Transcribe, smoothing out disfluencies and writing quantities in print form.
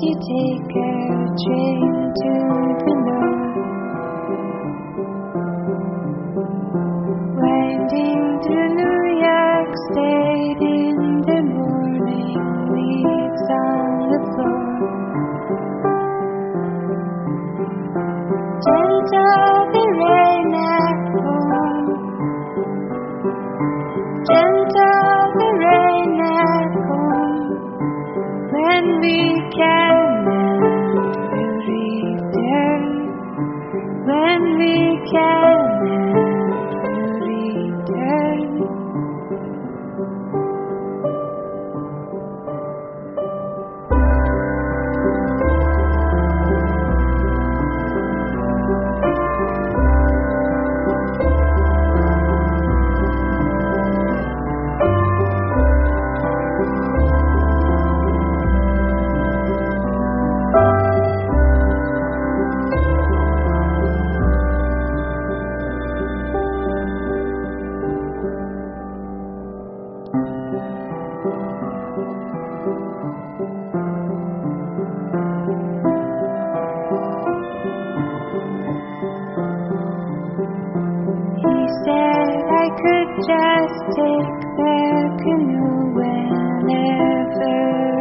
you take a train to the north, winding through New York State in the morning, leaves on the floor. Gentle the rain at home, gentle the rain at home. When we can and will return, when we can and will return. He said I could just take the canoe whenever